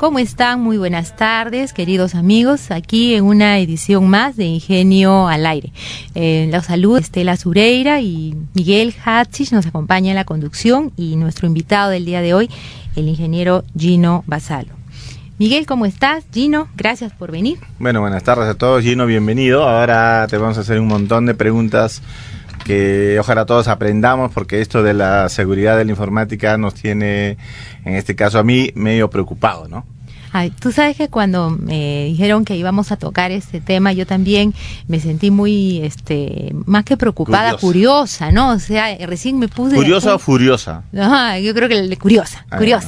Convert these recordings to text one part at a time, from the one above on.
¿Cómo están? Muy buenas tardes, queridos amigos, aquí en una edición más de Ingenio al Aire. Los saluda Estela Zureira y Miguel Hatzich nos acompaña en la conducción, y nuestro invitado del día de hoy, el ingeniero Gino Vasalo. Miguel, ¿cómo estás? Gino, gracias por venir. Bueno, buenas tardes a todos. Gino, bienvenido. Ahora te vamos a hacer un montón de preguntas que ojalá todos aprendamos, porque esto de la seguridad de la informática nos tiene, en este caso a mí, medio preocupado, ¿no? Ay, tú sabes que cuando me dijeron que íbamos a tocar este tema, yo también me sentí muy, más que preocupada, curiosa, ¿no? O sea, recién me puse... ¿Curiosa o furiosa? Ajá, yo creo que curiosa.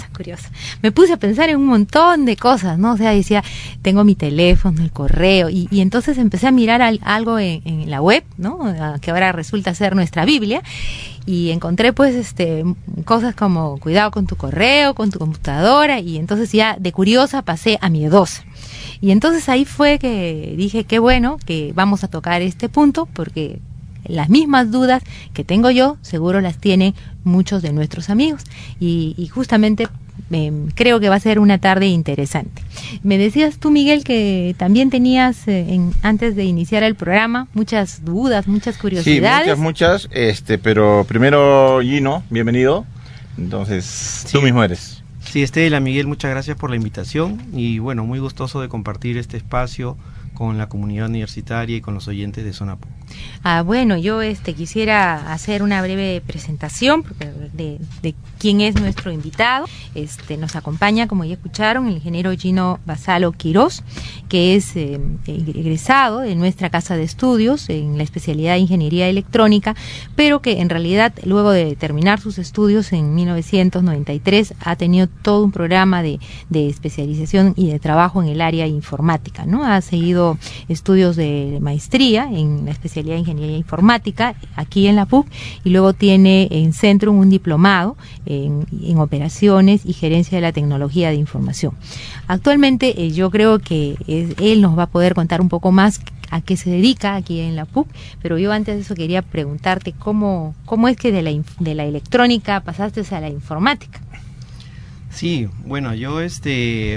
Me puse a pensar en un montón de cosas, ¿no? O sea, decía, tengo mi teléfono, el correo, y entonces empecé a mirar algo en la web, ¿no? Que ahora resulta ser nuestra Biblia, y encontré pues cosas como cuidado con tu correo, con tu computadora, y entonces ya de curiosa pasé a miedosa. Y entonces ahí fue que dije, qué bueno que vamos a tocar este punto, porque las mismas dudas que tengo yo, seguro las tienen muchos de nuestros amigos, y justamente creo que va a ser una tarde interesante. Me decías tú, Miguel, que también tenías, antes de iniciar el programa, muchas dudas, muchas curiosidades. Sí, muchas, pero primero, Gino, bienvenido. Entonces, sí. Tú mismo eres. Sí, Estela, Miguel, muchas gracias por la invitación, y bueno, muy gustoso de compartir este espacio con la comunidad universitaria y con los oyentes de Zona PUC. Bueno, yo quisiera hacer una breve presentación de quién es nuestro invitado. Nos acompaña, como ya escucharon, el ingeniero Gino Vasalo Quirós, que es egresado de nuestra casa de estudios en la especialidad de Ingeniería Electrónica, pero que en realidad, luego de terminar sus estudios en 1993, ha tenido todo un programa de especialización y de trabajo en el área informática, ¿no? Ha seguido estudios de maestría en la especialidad de Ingeniería Informática aquí en la PUC, y luego tiene en Centrum un diplomado en operaciones y gerencia de la tecnología de información. Actualmente yo creo que él nos va a poder contar un poco más a qué se dedica aquí en la PUC, pero yo antes de eso quería preguntarte cómo es que de la electrónica pasaste a la informática. Sí, bueno, yo desde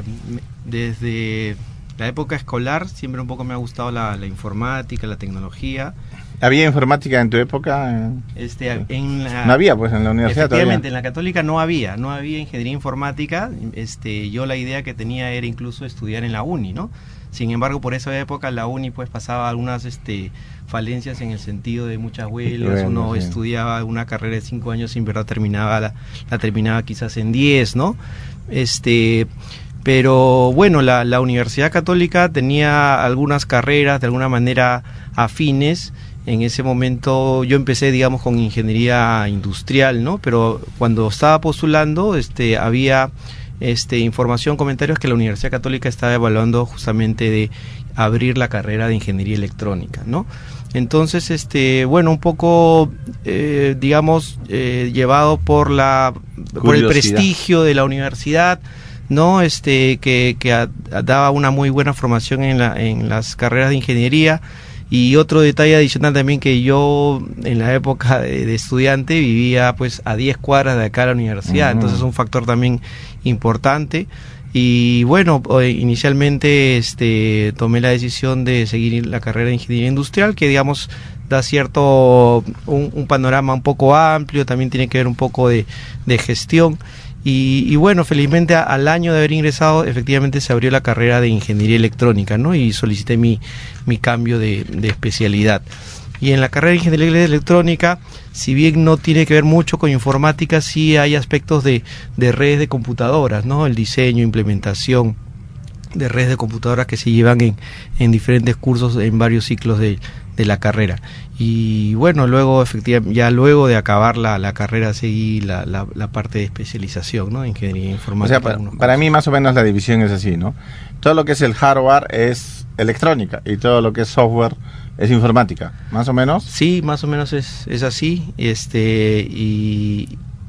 la época escolar siempre un poco me ha gustado la informática, la tecnología. ¿Había informática en tu época? No había, pues, en la universidad. Efectivamente, todavía. En la católica no había ingeniería informática. Yo la idea que tenía era incluso estudiar en la uni, ¿no? Sin embargo, por esa época la uni pues pasaba algunas falencias en el sentido de muchas huelgas. Uno estudiaba una carrera de 5 años y en verdad la terminaba quizás en 10, ¿no? Pero bueno, la Universidad Católica tenía algunas carreras de alguna manera afines. En ese momento yo empecé, digamos, con ingeniería industrial, ¿no? Pero cuando estaba postulando, había información, comentarios que la Universidad Católica estaba evaluando justamente de abrir la carrera de ingeniería electrónica, ¿no? Entonces, bueno, un poco, digamos, llevado por el prestigio de la universidad, ¿no? Que daba una muy buena formación en las carreras de ingeniería. Y otro detalle adicional también, que yo en la época de estudiante vivía pues a 10 cuadras de acá a la universidad. Entonces un factor también importante. Y bueno, inicialmente tomé la decisión de seguir la carrera de ingeniería industrial, que digamos da cierto un panorama un poco amplio, también tiene que ver un poco de gestión. Y bueno, felizmente al año de haber ingresado, efectivamente se abrió la carrera de ingeniería electrónica, ¿no? Y solicité mi cambio de especialidad. Y en la carrera de ingeniería electrónica, si bien no tiene que ver mucho con informática, sí hay aspectos de redes de computadoras, ¿no? El diseño, implementación de redes de computadoras que se llevan en diferentes cursos, en varios ciclos de la carrera. Y bueno, luego efectivamente, ya luego de acabar la carrera, seguí la parte de especialización, ¿no? Ingeniería informática. O sea, para mí más o menos la división es así, ¿no? Todo lo que es el hardware es electrónica y todo lo que es software es informática, ¿más o menos? Sí, más o menos es así.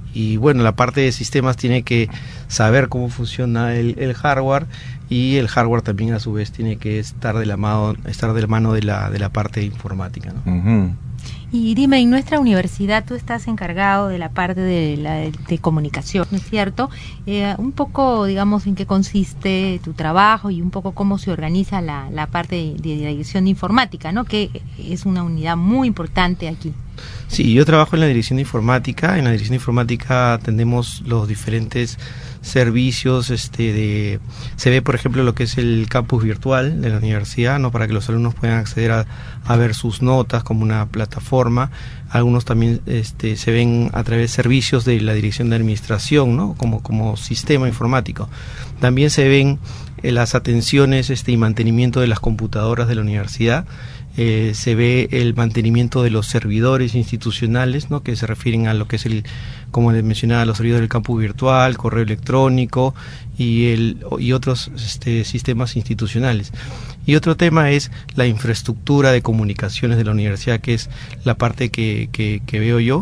bueno, la parte de sistemas tiene que saber cómo funciona el hardware, y el hardware también a su vez tiene que estar de la mano de la parte informática, ¿no? Ujú. Y dime, en nuestra universidad tú estás encargado de la parte de comunicación, ¿no es cierto? Un poco, digamos, en qué consiste tu trabajo y un poco cómo se organiza la parte de la dirección de informática, ¿no? Que es una unidad muy importante aquí. Sí, yo trabajo en la dirección de informática. En la dirección de informática atendemos los diferentes servicios, se ve, por ejemplo, lo que es el campus virtual de la universidad, ¿no? Para que los alumnos puedan acceder a ver sus notas como una plataforma. Algunos también se ven a través de servicios de la dirección de administración, ¿no? Como sistema informático. También se ven las atenciones y mantenimiento de las computadoras de la universidad. Se ve el mantenimiento de los servidores institucionales, ¿no? Que se refieren a lo que es como les mencionaba, los servidores del campus virtual, correo electrónico y otros sistemas institucionales. Y otro tema es la infraestructura de comunicaciones de la universidad, que es la parte que veo yo.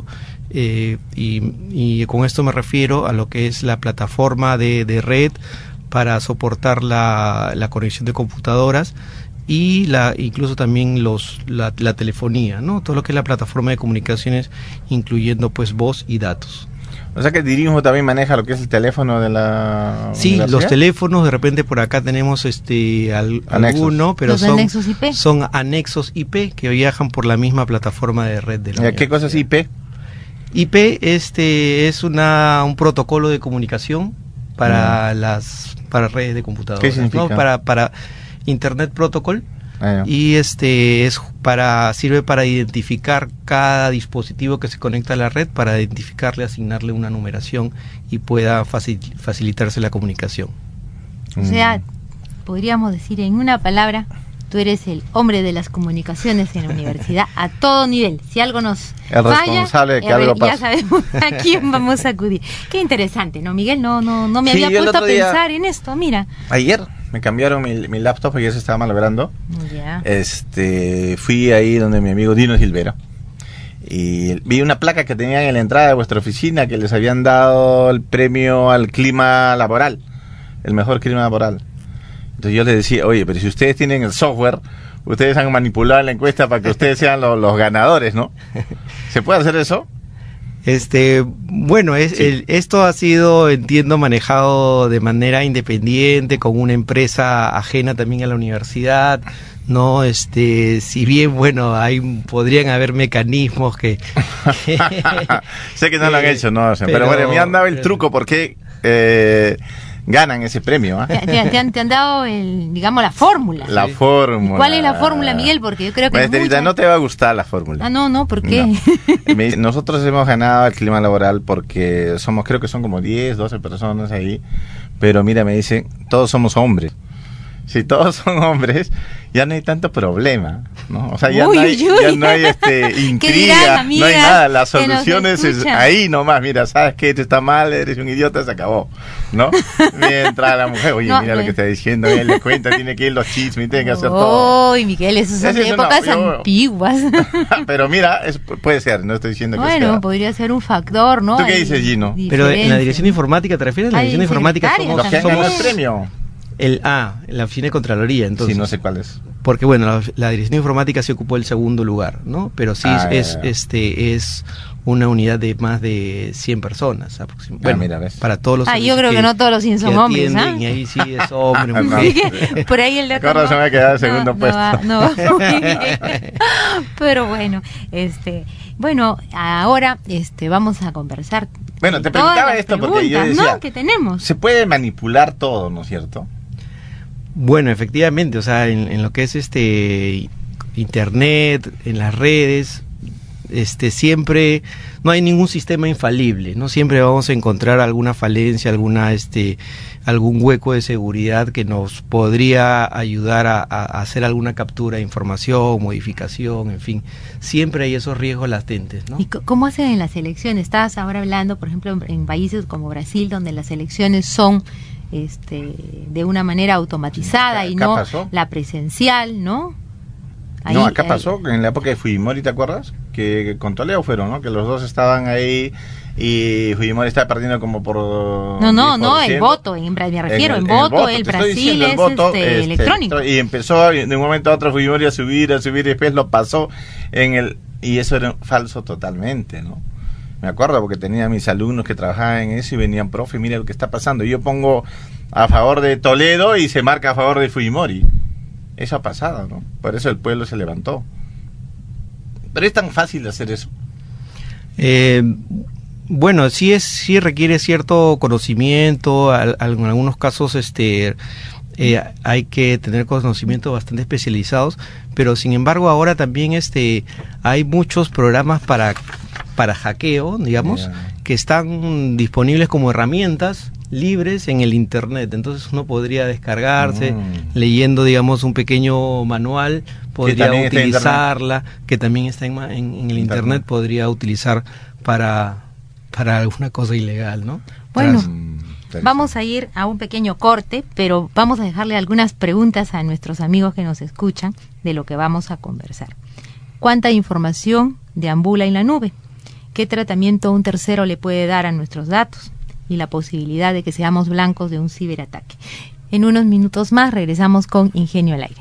Y con esto me refiero a lo que es la plataforma de red para soportar la conexión de computadoras, y incluso también la telefonía, ¿no? Todo lo que es la plataforma de comunicaciones, incluyendo pues voz y datos. O sea que el Dirismo también maneja lo que es el teléfono de la Sí, universidad. los teléfonos, de repente por acá tenemos alguno, pero ¿Los anexos IP? Son anexos IP que viajan por la misma plataforma de red de la ¿Qué cosa es IP? IP es un protocolo de comunicación para para redes de computadoras. ¿Qué significa? ¿No? Para Internet Protocol. Y Sirve para identificar cada dispositivo que se conecta a la red, para identificarle, asignarle una numeración y pueda facilitarse la comunicación. O sea, podríamos decir en una palabra, tú eres el hombre de las comunicaciones en la universidad a todo nivel. Si algo nos el falla, responsable de que algo pase. ya sabemos a quién vamos a acudir. Qué interesante, ¿no, Miguel? No me Sí, había yo el puesto a otro día- pensar en esto, mira. Ayer me cambiaron mi laptop porque ya se estaba malogrando. Ya. Fui ahí donde mi amigo Dino Silvera y vi una placa que tenían en la entrada de vuestra oficina que les habían dado el premio al clima laboral, el mejor clima laboral. Entonces yo les decía, oye, pero si ustedes tienen el software, ustedes han manipulado la encuesta para que ustedes sean los ganadores, ¿no? ¿Se puede hacer eso? Bueno, esto ha sido, entiendo, manejado de manera independiente, con una empresa ajena también a la universidad, ¿no? Si bien, bueno, podrían haber mecanismos que sé que no lo han hecho, no, pero bueno, me han dado el truco porque ganan ese premio. Te han dado digamos, la fórmula. La fórmula. ¿Y cuál es la fórmula, Miguel? Porque yo creo que Maestrita, no te va a gustar la fórmula. No, ¿por qué? No. Nosotros hemos ganado el clima laboral porque creo que son como 10, 12 personas ahí, pero mira, me dicen, todos somos hombres. Si todos son hombres, ya no hay tanto problema, ¿no? O sea, ya no hay intriga, no hay nada, la solución es ahí nomás, mira, sabes que esto está mal, eres un idiota, se acabó, ¿no? Mientras la mujer, oye, mira lo que está diciendo, él le cuenta, tiene que ir los chismes, tiene que hacer todo. Uy, Miguel, esas son épocas antiguas. Pero mira, puede ser, no estoy diciendo que bueno, podría ser un factor, ¿no? ¿Tú qué dices, Gino? Pero en la dirección de informática, ¿te refieres? En la dirección de informática los que han ganado el premio. La oficina de Contraloría, entonces. Sí, no sé cuál es. Porque bueno, la dirección de informática se ocupó el segundo lugar, ¿no? Pero sí es una unidad de más de 100 personas aproximadamente. Bueno, mira, ¿ves? Para todos los yo creo que no todos los 100 son hombres, Y ahí sí es hombre, mujer. Por ahí el dato se me ha quedado en segundo puesto. No, pero bueno, bueno, ahora vamos a conversar. Bueno, te preguntaba esto porque yo decía, ¿no? que tenemos. Se puede manipular todo, ¿no es cierto? Bueno, efectivamente, o sea, en lo que es internet, en las redes, siempre no hay ningún sistema infalible, no siempre vamos a encontrar alguna falencia, algún hueco de seguridad que nos podría ayudar a hacer alguna captura de información, modificación, en fin, siempre hay esos riesgos latentes, ¿no? ¿Y cómo hacen en las elecciones? Estás ahora hablando, por ejemplo, en países como Brasil, donde las elecciones son de una manera automatizada y no la presencial, ¿no? No, acá pasó, en la época de Fujimori, ¿te acuerdas? Que con Toledo fueron, ¿no? Que los dos estaban ahí y Fujimori estaba perdiendo como por... No, el voto, me refiero, en voto, el Brasil es electrónico. Y empezó de un momento a otro Fujimori a subir, y después lo pasó y eso era falso totalmente, ¿no? Me acuerdo porque tenía mis alumnos que trabajaban en eso y venían, profe, mira lo que está pasando. Y yo pongo a favor de Toledo y se marca a favor de Fujimori. Eso ha pasado, ¿no? Por eso el pueblo se levantó. Pero es tan fácil hacer eso. Bueno, sí requiere cierto conocimiento. En algunos casos hay que tener conocimientos bastante especializados, pero sin embargo ahora también hay muchos programas para hackeo, digamos, que están disponibles como herramientas libres en el internet. Entonces uno podría descargarse, leyendo, digamos, un pequeño manual, podría utilizarla, que también está en el internet, podría utilizar para alguna cosa ilegal, ¿no? Bueno, vamos a ir a un pequeño corte, pero vamos a dejarle algunas preguntas a nuestros amigos que nos escuchan de lo que vamos a conversar. ¿Cuánta información deambula en la nube? ¿Qué tratamiento un tercero le puede dar a nuestros datos? Y la posibilidad de que seamos blancos de un ciberataque. En unos minutos más regresamos con Ingenio al Aire.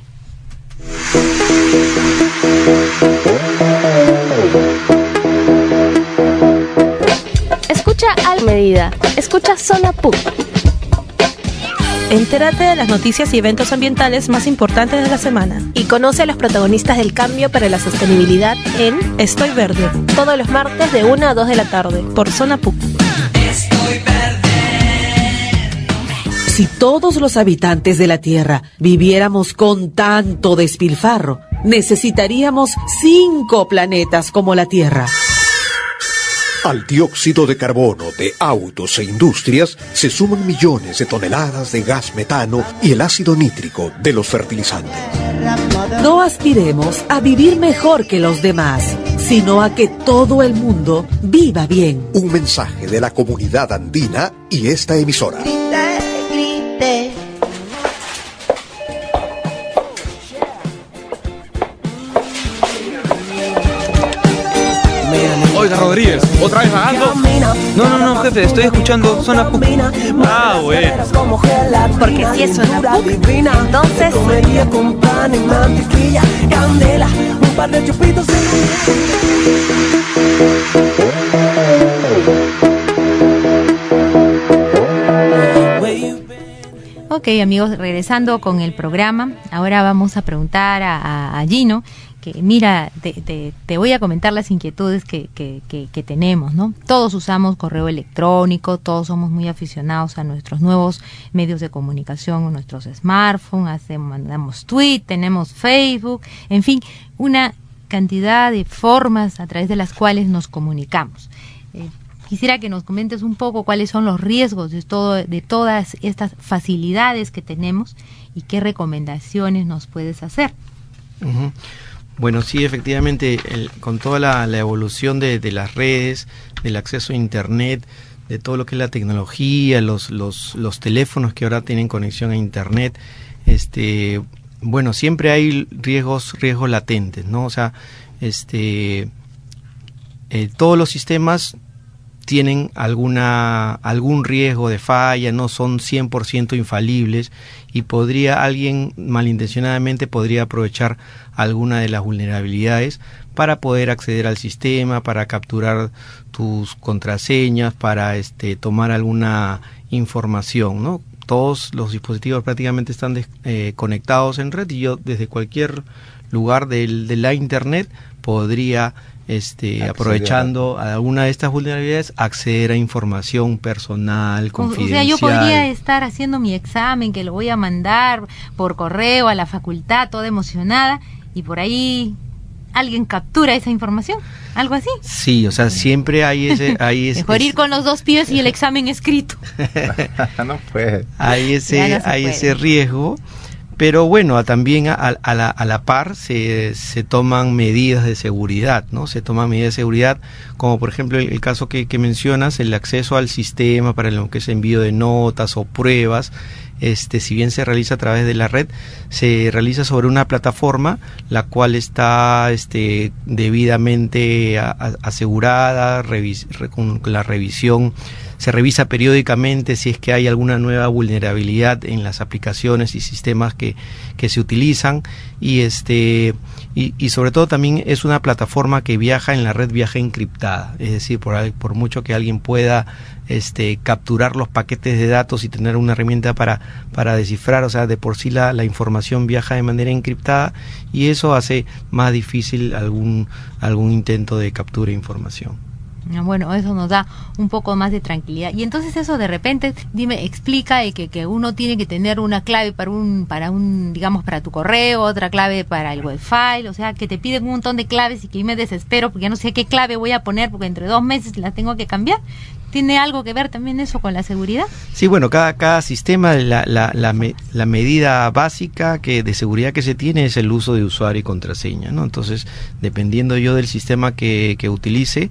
Escucha al medida. Escucha Zona PUC. Entérate de las noticias y eventos ambientales más importantes de la semana. Y conoce a los protagonistas del cambio para la sostenibilidad en Estoy Verde. Todos los martes de 1 a 2 de la tarde. Por Zona PUC. Estoy verde. Si todos los habitantes de la Tierra viviéramos con tanto despilfarro, necesitaríamos 5 planetas como la Tierra. Al dióxido de carbono de autos e industrias se suman millones de toneladas de gas metano y el ácido nítrico de los fertilizantes. No aspiremos a vivir mejor que los demás, sino a que todo el mundo viva bien. Un mensaje de la comunidad andina y esta emisora. Grite. Oiga, Rodríguez, ¿otra vez vagando? No, jefe, estoy escuchando Zona PUC. Ah, bueno. Porque si es Zona PUC, entonces... Comería con pan y mantequilla, candela, un par de chupitos Ok, amigos, regresando con el programa, ahora vamos a preguntar a Gino, que mira, te voy a comentar las inquietudes que tenemos, ¿no? Todos usamos correo electrónico, todos somos muy aficionados a nuestros nuevos medios de comunicación, nuestros smartphones, mandamos tweet, tenemos Facebook, en fin, una cantidad de formas a través de las cuales nos comunicamos. Quisiera que nos comentes un poco cuáles son los riesgos de todas estas facilidades que tenemos y qué recomendaciones nos puedes hacer. Uh-huh. Bueno, sí, efectivamente, con toda la evolución de las redes, del acceso a Internet, de todo lo que es la tecnología, los teléfonos que ahora tienen conexión a Internet, bueno, siempre hay riesgos latentes, ¿no? O sea, todos los sistemas tienen algún riesgo de falla, no son 100% infalibles y alguien malintencionadamente podría aprovechar alguna de las vulnerabilidades para poder acceder al sistema, para capturar tus contraseñas, para tomar alguna información, ¿no? Todos los dispositivos prácticamente están conectados en red y yo desde cualquier lugar de la internet podría aprovechando alguna de estas vulnerabilidades, acceder a información personal, confidencial. O sea, yo podría estar haciendo mi examen, que lo voy a mandar por correo a la facultad, toda emocionada, y por ahí alguien captura esa información, algo así. Sí, o sea, siempre hay ese... Mejor ir con los 2 pies y el examen escrito. No puede. Hay ese riesgo. Pero bueno, también a la par se toman medidas de seguridad, ¿no? Se toman medidas de seguridad, como por ejemplo el caso que mencionas, el acceso al sistema para lo que es envío de notas o pruebas. si bien se realiza a través de la red, se realiza sobre una plataforma la cual está debidamente asegurada, con la revisión. Se revisa periódicamente si es que hay alguna nueva vulnerabilidad en las aplicaciones y sistemas que se utilizan, y sobre todo también es una plataforma que viaja en la red, viaja encriptada, es decir, por mucho que alguien pueda capturar los paquetes de datos y tener una herramienta para descifrar, o sea, de por sí la información viaja de manera encriptada, y eso hace más difícil algún intento de captura de información. Bueno, eso nos da un poco más de tranquilidad. Y entonces eso de repente, explica que uno tiene que tener una clave para un digamos, para tu correo, otra clave para el web file, o sea, que te piden un montón de claves y que yo me desespero porque ya no sé qué clave voy a poner porque entre 2 meses la tengo que cambiar. ¿Tiene algo que ver también eso con la seguridad? Sí, bueno, cada sistema, la medida básica de seguridad que se tiene es el uso de usuario y contraseña, ¿no? Entonces, dependiendo yo del sistema que utilice,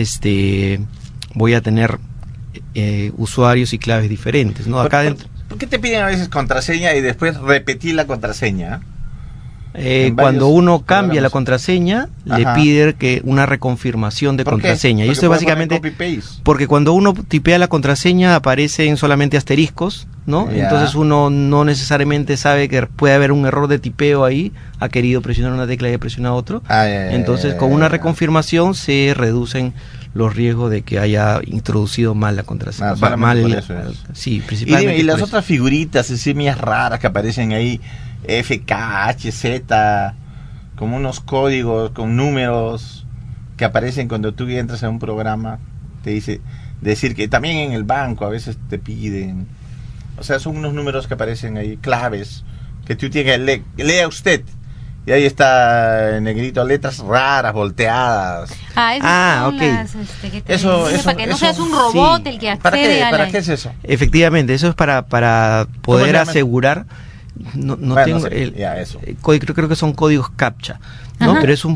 voy a tener usuarios y claves diferentes, ¿no? Acá ¿Por qué te piden a veces contraseña y después repetir la contraseña? Cuando uno cambia la contraseña, le pide una reconfirmación de contraseña. Y esto es básicamente porque cuando uno tipea la contraseña aparecen solamente asteriscos, ¿no? Entonces uno no necesariamente sabe que puede haber un error de tipeo ahí, ha querido presionar una tecla y ha presionado otro. Entonces con una reconfirmación se reducen los riesgos de que haya introducido mal la contraseña. Sí, principalmente. Y las otras figuritas, semillas raras que aparecen ahí, FK, HZ, como unos códigos con números que aparecen cuando tú entras a un programa, te dice, decir que también en el banco a veces te piden, o sea, son unos números que aparecen ahí, claves, que tú tienes que lea usted, y ahí está en negrito, letras raras, volteadas. Ok. Eso, para que no seas un robot el que accede ¿Para qué es eso? Efectivamente, eso es para poder asegurar. No bueno, tengo eso. Creo que son códigos CAPTCHA, ¿no? Pero es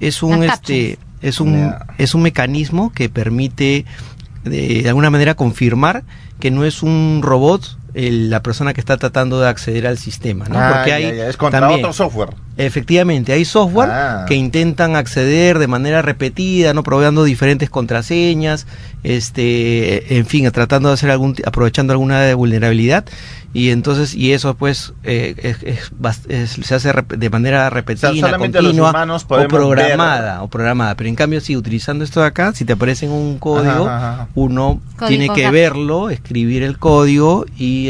un mecanismo que permite de alguna manera confirmar que no es un robot la persona que está tratando de acceder al sistema, ¿no? Porque hay es contra también, otro software. Efectivamente, hay software que intentan acceder de manera repetida, no probando diferentes contraseñas, en fin, tratando de hacer aprovechando alguna vulnerabilidad, y entonces eso pues se hace de manera repetida, continua, o programada, pero en cambio si utilizando esto de acá, si te aparece en un código, uno tiene que verlo, escribir el código y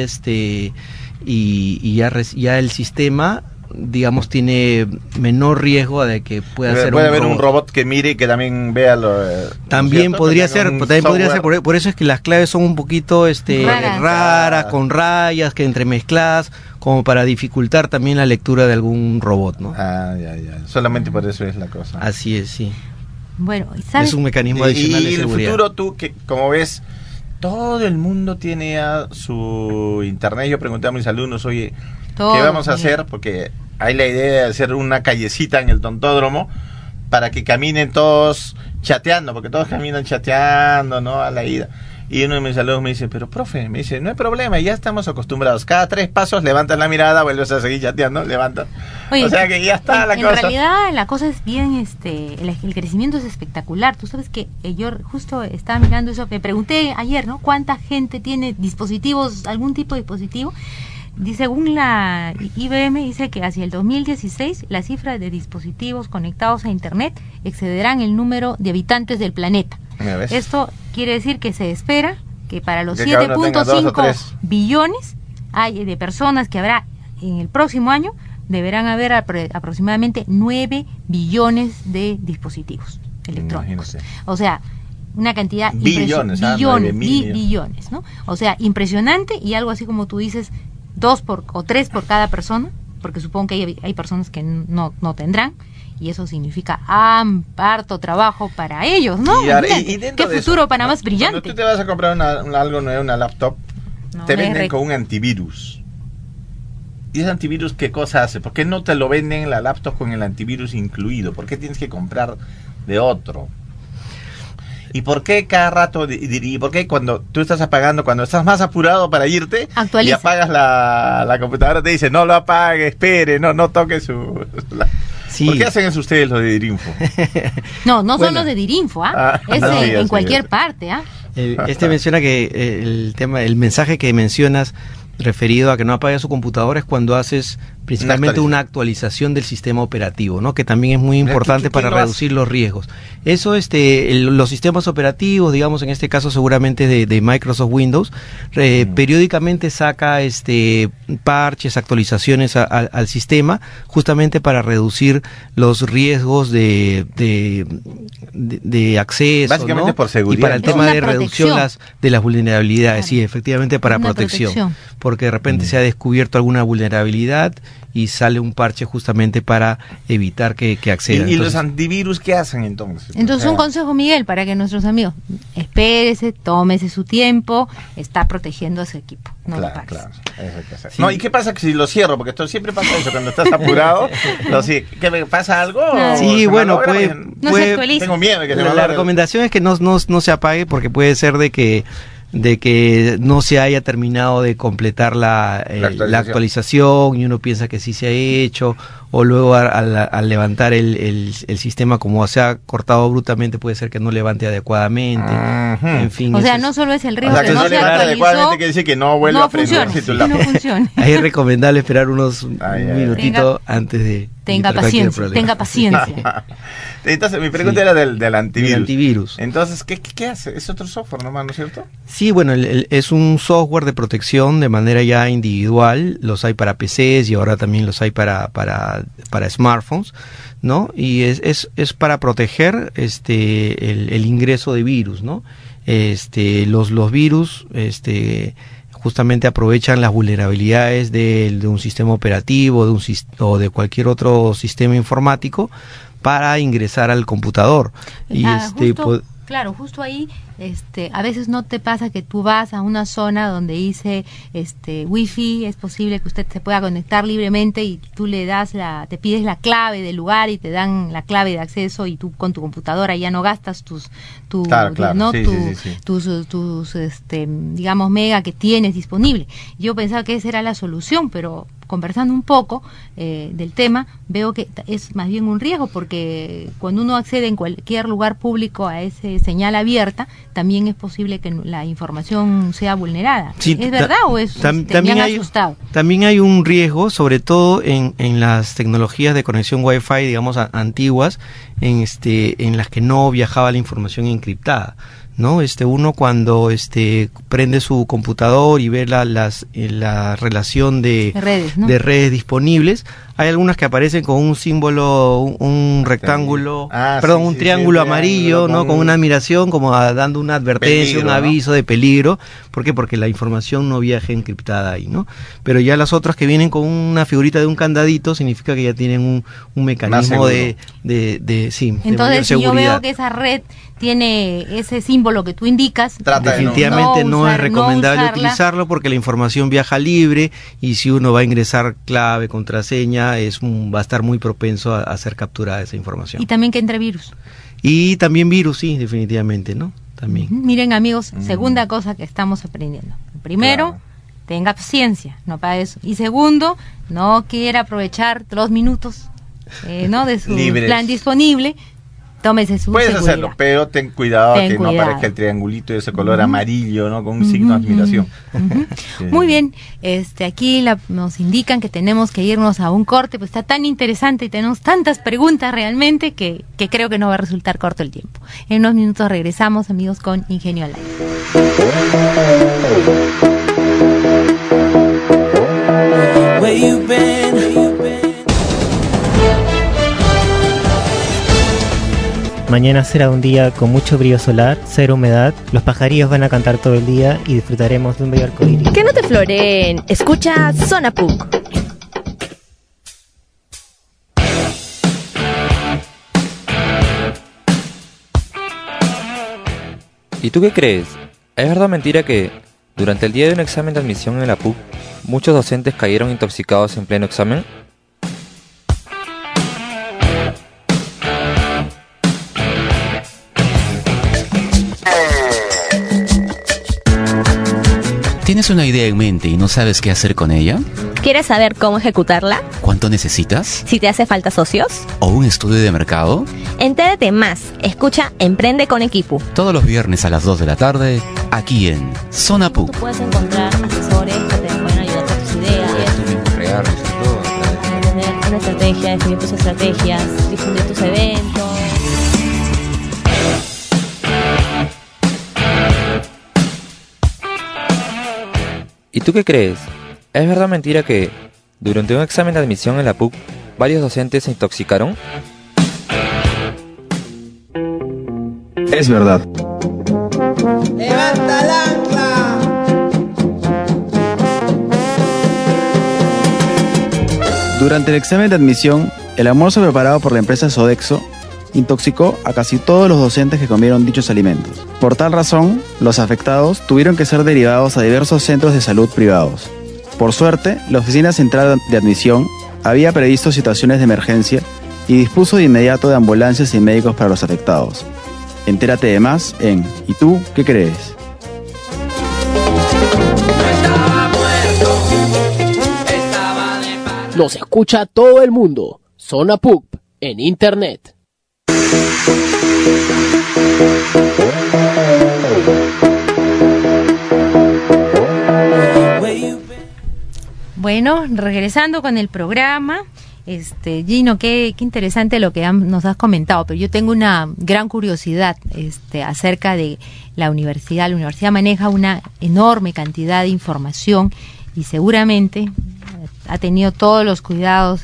ya el sistema, digamos, tiene menor riesgo de que pueda ser un robot que mire y que también vea también podría ser, por eso es que las claves son un poquito raras, con rayas que entremezcladas, como para dificultar también la lectura de algún robot, ¿no? Solamente por eso es la cosa. Así es, sí. Bueno, es un mecanismo adicional de seguridad. Y en el futuro tú, que como ves, todo el mundo tiene ya su internet. Yo pregunté a mis alumnos, oye, ¿qué vamos a hacer? Porque hay la idea de hacer una callecita en el tontódromo para que caminen todos chateando, porque todos caminan chateando, ¿no? A la ida. Y uno de mis alumnos me dice, pero profe, me dice, no hay problema, ya estamos acostumbrados. Cada 3 pasos levantas la mirada, vuelves a seguir chateando, levantas. Oye, o sea que ya está la cosa. En realidad la cosa es bien, el crecimiento es espectacular. Tú sabes que yo justo estaba mirando eso, me pregunté ayer, ¿no? ¿Cuánta gente tiene dispositivos, algún tipo de dispositivo? Según la IBM, dice que hacia el 2016 la cifra de dispositivos conectados a Internet excederán el número de habitantes del planeta. Esto quiere decir que se espera que para los 7.5 billones de personas que habrá en el próximo año, deberán haber aproximadamente 9 billones de dispositivos electrónicos. Imagínate. O sea, una cantidad billones, billones, ¿no? O sea, impresionante, y algo así como tú dices, 2 o 3 por cada persona, porque supongo que hay personas que no tendrán, y eso significa harto trabajo para ellos, ¿no? Y ¿Qué futuro para más brillante? Cuando tú te vas a comprar algo nuevo, una laptop, te venden con un antivirus. ¿Y ese antivirus qué cosa hace? ¿Por qué no te lo venden la laptop con el antivirus incluido? ¿Por qué tienes que comprar de otro? ¿Y por qué cada rato, y por qué cuando tú estás apagando, cuando estás más apurado para irte, actualiza, y apagas la computadora, te dice, no lo apague, espere, no toque Sí. ¿Por qué hacen eso ustedes los de Dirinfo? No son los de Dirinfo, es en cualquier parte, Este menciona que el mensaje que mencionas referido a que no apague su computadora es cuando haces principalmente una actualización del sistema operativo, ¿no? Que también es muy importante para reducir los riesgos. Eso, los sistemas operativos, digamos en este caso seguramente de Microsoft Windows, periódicamente saca parches, actualizaciones al sistema, justamente para reducir los riesgos de acceso, básicamente, ¿no? Por seguridad. Y para el tema de reducción de las vulnerabilidades, claro. Sí, efectivamente para protección. Porque de repente se ha descubierto alguna vulnerabilidad y sale un parche justamente para evitar que accedan. ¿Y los antivirus qué hacen entonces? Entonces un consejo, Miguel, para que nuestros amigos, espérese, tómese su tiempo, está protegiendo a su equipo. No lo pagues. Claro. Sí. No, ¿y qué pasa si lo cierro? Porque esto siempre pasa eso, cuando estás apurado, ¿qué me pasa algo? No. Sí, bueno, tengo miedo de que la recomendación es que no se apague, porque puede ser de que no se haya terminado de completar la actualización y uno piensa que sí se ha hecho, o luego al levantar el sistema, como se ha cortado brutamente, puede ser que no levante adecuadamente. En fin, o sea, no solo es el riesgo que no se levante adecuadamente, que dice que no vuelva a prender no funciona. Ahí es recomendable esperar unos minutitos antes de... Tenga paciencia. Entonces, mi pregunta era del antivirus. Entonces, ¿qué hace? Es otro software nomás, ¿no es cierto? Sí, bueno, es un software de protección de manera ya individual. Los hay para PCs y ahora también los hay para smartphones, ¿no? Y es para proteger el ingreso de virus, ¿no? Los virus, justamente aprovechan las vulnerabilidades de un sistema operativo o de cualquier otro sistema informático para ingresar al computador. Y justo ahí, a veces no te pasa que tú vas a una zona donde dice wifi, es posible que usted se pueda conectar libremente y tú te pides la clave del lugar y te dan la clave de acceso y tú con tu computadora ya no gastas tus digamos mega que tienes disponible. Yo pensaba que esa era la solución, pero conversando un poco del tema, veo que es más bien un riesgo, porque cuando uno accede en cualquier lugar público a ese señal abierta, también es posible que la información sea vulnerada. Sí, ¿es verdad o es también asustado? También hay un riesgo, sobre todo en las tecnologías de conexión Wi-Fi, digamos, antiguas, en las que no viajaba la información encriptada, ¿no? Uno cuando prende su computador y ve la relación de redes, ¿no? De redes disponibles, hay algunas que aparecen con un símbolo, un rectángulo, un triángulo amarillo, ¿no? Con una admiración, como dando una advertencia, un aviso de peligro. ¿Por qué? Porque la información no viaja encriptada ahí, ¿no? Pero ya las otras que vienen con una figurita de un candadito, significa que ya tienen un mecanismo de entonces, si yo veo que esa red tiene ese símbolo que tú indicas, definitivamente no es recomendable utilizarlo, porque la información viaja libre y si uno va a ingresar clave, contraseña, va a estar muy propenso a ser capturada esa información. Y también que entre virus. Y también virus, sí, definitivamente, ¿no? También. Miren, amigos, segunda cosa que estamos aprendiendo. Primero, tenga paciencia, no para eso. Y segundo, no quiera aprovechar 2 minutos de su plan disponible. Tómese su Puedes seguridad. hacerlo, pero ten cuidado que no aparezca el triangulito de ese color amarillo, ¿no? Con un signo de admiración. Sí. Muy bien, aquí nos indican que tenemos que irnos a un corte, pues está tan interesante y tenemos tantas preguntas realmente que creo que no va a resultar corto el tiempo. En unos minutos regresamos, amigos, con Ingenio al Aire. Where you been? Mañana será un día con mucho brillo solar, cero humedad, los pajarillos van a cantar todo el día y disfrutaremos de un bello arcoíris. Que no te floreen, escucha Zona PUC. ¿Y tú qué crees? ¿Es verdad o mentira que, durante el día de un examen de admisión en la PUC, muchos docentes cayeron intoxicados en pleno examen? ¿Tienes una idea en mente y no sabes qué hacer con ella? ¿Quieres saber cómo ejecutarla? ¿Cuánto necesitas? ¿Si te hace falta socios? ¿O un estudio de mercado? Entérate más. Escucha Emprende con Equipo. Todos los viernes a las 2 de la tarde, aquí en Zona PUC. Tú puedes encontrar asesores que te pueden ayudar con tus ideas. Tú mismo crearlos y todo. Tener una estrategia, definir tus estrategias, difundir tus eventos. ¿Y tú qué crees? ¿Es verdad o mentira que, durante un examen de admisión en la PUC, varios docentes se intoxicaron? Es verdad. ¡Levanta el ancla! Durante el examen de admisión, el almuerzo preparado por la empresa Sodexo intoxicó a casi todos los docentes que comieron dichos alimentos. Por tal razón, los afectados tuvieron que ser derivados a diversos centros de salud privados. Por suerte, la Oficina Central de Admisión había previsto situaciones de emergencia y dispuso de inmediato de ambulancias y médicos para los afectados. Entérate de más en ¿Y tú qué crees? Nos escucha todo el mundo. Zona PUC en Internet. Bueno, regresando con el programa, Gino, qué interesante lo que nos has comentado, pero yo tengo una gran curiosidad acerca de la universidad. La universidad maneja una enorme cantidad de información y seguramente ha tenido todos los cuidados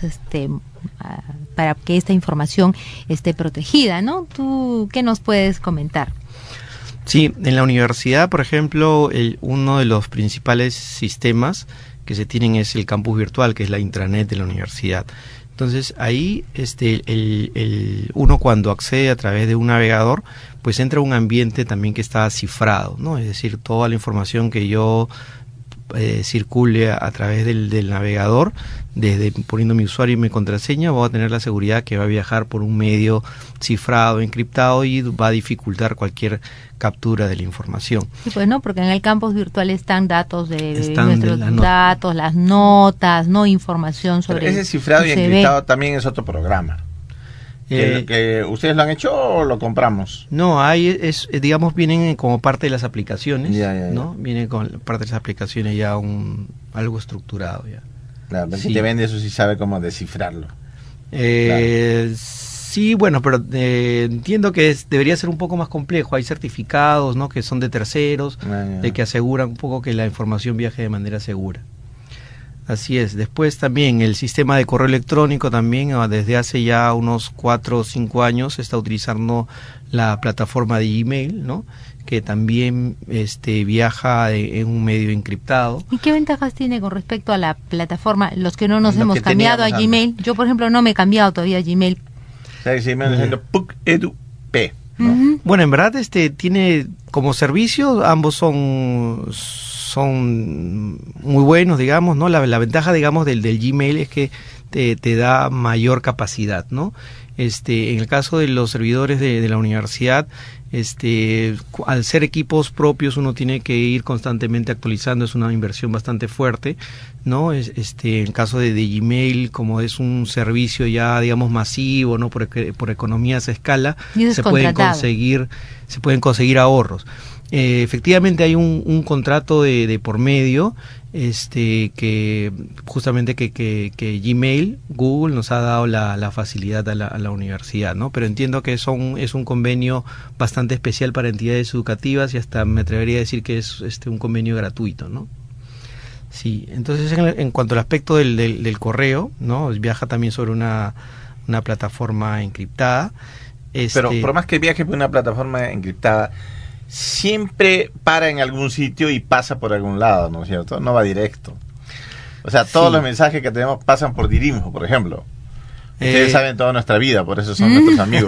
para que esta información esté protegida, ¿no? ¿Tú qué nos puedes comentar? Sí, en la universidad, por ejemplo, uno de los principales sistemas que se tienen es el campus virtual, que es la intranet de la universidad. Entonces ahí uno cuando accede a través de un navegador, pues entra a un ambiente también que está cifrado, ¿no? Es decir, toda la información que yo circule a través del navegador, desde poniendo mi usuario y mi contraseña, voy a tener la seguridad que va a viajar por un medio cifrado, encriptado, y va a dificultar cualquier captura de la información. Sí, pues no, porque en el campus virtual están datos de nuestros datos, las notas, no información sobre. Pero ese cifrado y encriptado también es otro programa. ¿Que ustedes lo han hecho o lo compramos? No, digamos, vienen como parte de las aplicaciones, ¿no? Vienen con parte de las aplicaciones ya algo estructurado ya. Claro, pero si te vende eso sí sabe cómo descifrarlo. Claro. Sí, bueno, pero entiendo que debería ser un poco más complejo. Hay certificados, ¿no?, que son de terceros, de que aseguran un poco que la información viaje de manera segura. Así es. Después también el sistema de correo electrónico también desde hace ya unos 4 o 5 años se está utilizando la plataforma de Gmail, ¿no?, que también viaja en un medio encriptado. ¿Y qué ventajas tiene con respecto a la plataforma? Los que no nos hemos cambiado a Gmail. Yo, por ejemplo, no me he cambiado todavía a Gmail. Diciendo PUC Edu P, ¿no? Bueno, en verdad tiene como servicio, ambos son muy buenos, digamos, ¿no? La ventaja, digamos, del Gmail es que te da mayor capacidad, ¿no? En el caso de los servidores de la universidad, al ser equipos propios uno tiene que ir constantemente actualizando, es una inversión bastante fuerte, ¿no? En el caso de Gmail, como es un servicio ya, digamos, masivo, ¿no?, por economías a escala, se pueden conseguir ahorros. Efectivamente hay un contrato de por medio, que justamente que Gmail, Google nos ha dado la facilidad a la universidad, ¿no? Pero entiendo que es un convenio bastante especial para entidades educativas y hasta me atrevería a decir que es un convenio gratuito, ¿no? Sí, entonces en cuanto al aspecto del correo, ¿no?, viaja también sobre una plataforma encriptada. Pero por más que viaje por una plataforma encriptada, siempre para en algún sitio y pasa por algún lado, ¿no es cierto? No va directo. O sea, todos los mensajes que tenemos pasan por Dirimjo, por ejemplo. Ustedes saben toda nuestra vida, por eso son nuestros amigos.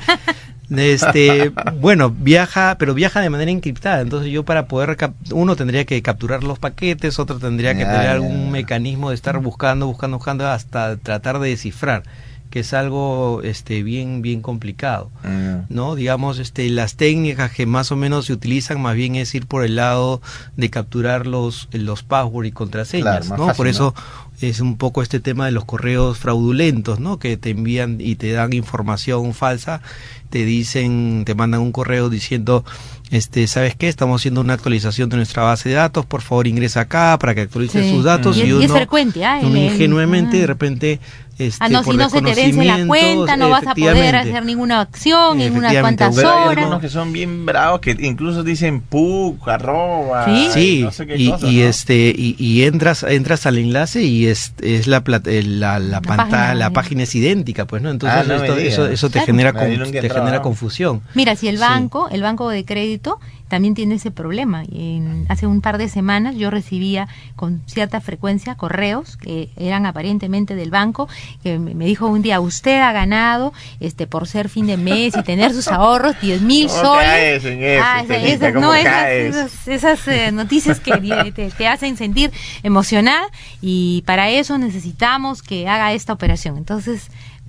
Bueno, viaja de manera encriptada. Entonces yo para poder uno tendría que capturar los paquetes, otro tendría que tener algún mecanismo de estar buscando hasta tratar de descifrar que es algo bien complicado, ¿no? Digamos, las técnicas que más o menos se utilizan más bien es ir por el lado de capturar los password y contraseñas, claro, ¿no? fácil, por eso ¿no? es un poco este tema de los correos fraudulentos, ¿no? Que te envían y te dan información falsa, te mandan un correo diciendo, ¿sabes qué? Estamos haciendo una actualización de nuestra base de datos, por favor ingresa acá para que actualices sus datos, y es frecuente, ingenuamente de repente si no se te vence la cuenta, no vas a poder hacer ninguna acción en unas cuantas horas. Hay horas. algunos que son bien bravos, que incluso dicen PUC, arroba, sí, no sé qué y, cosa, y entras al enlace y es la pantalla, la página es idéntica, pues, ¿no? Entonces eso te genera confusión. Mira, si el banco de crédito también tiene ese problema. Hace un par de semanas yo recibía con cierta frecuencia correos que eran aparentemente del banco, que me dijo un día, usted ha ganado por ser fin de mes y tener sus ahorros 10,000 soles. Esas noticias que te hacen sentir emocionada, y para eso necesitamos que haga esta operación. Entonces,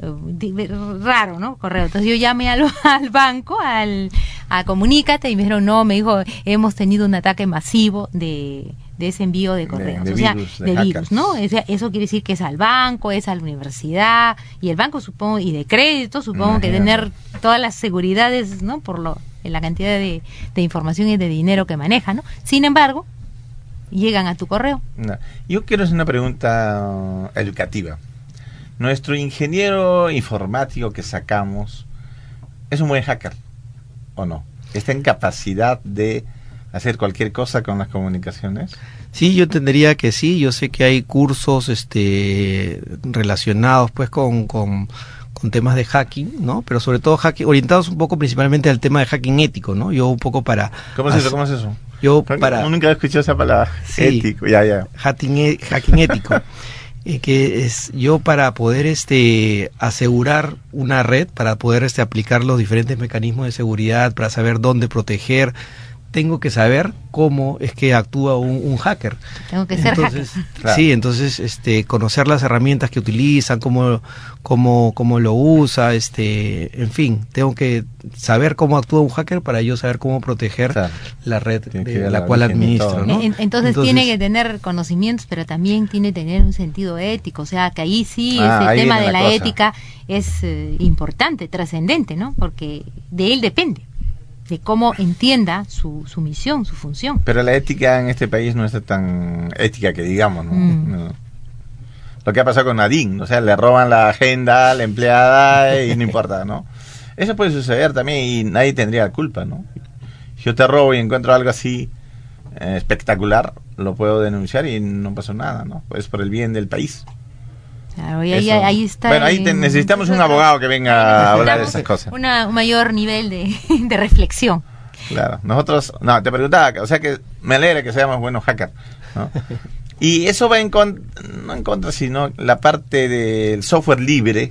raro, ¿no? Correo. Entonces yo llamé al banco, a Comunícate, y me dijeron, no, me dijo, hemos tenido un ataque masivo de ese envío de correos, de virus, ¿no? Eso quiere decir que es al banco, es a la universidad, y el banco supongo, y de crédito, supongo que tener todas las seguridades, ¿no? Por la cantidad de información y de dinero que maneja, ¿no? Sin embargo, llegan a tu correo. No. Yo quiero hacer una pregunta educativa. Nuestro ingeniero informático que sacamos, ¿es un buen hacker o no? ¿Está en capacidad de hacer cualquier cosa con las comunicaciones? Sí, yo entendería que sí. Yo sé que hay cursos relacionados pues con temas de hacking, ¿no? Pero sobre todo hacking, orientados un poco principalmente al tema de hacking ético, ¿no? Yo un poco para... ¿Cómo es eso? Nunca he escuchado esa palabra. Sí, ético, hacking ético. Que es yo para poder asegurar una red, para poder aplicar los diferentes mecanismos de seguridad, para saber dónde proteger, tengo que saber cómo es que actúa un hacker. Tengo que ser hacker. Claro. Sí, entonces conocer las herramientas que utilizan, cómo lo usa, en fin, tengo que saber cómo actúa un hacker para yo saber cómo proteger la red de la cual administro, ¿no? Entonces tiene que tener conocimientos, pero también tiene que tener un sentido ético, o sea, que ahí sí ese tema de la ética es importante, trascendente, ¿no? Porque de él depende, de cómo entienda su misión, su función. Pero la ética en este país no está tan ética que digamos, ¿no? No. Lo que ha pasado con Nadine, o sea, le roban la agenda a la empleada y no importa, ¿no? Eso puede suceder también y nadie tendría la culpa, ¿no? Si yo te robo y encuentro algo así espectacular, lo puedo denunciar y no pasó nada, ¿no? Pues por el bien del país. Claro, y ahí está. Bueno, ahí necesitamos un abogado que venga a hablar de esas cosas. Un mayor nivel de reflexión. Claro, nosotros, te preguntaba, o sea que me alegra que seamos buenos hackers, ¿no? Y eso va no en contra, sino la parte del software libre.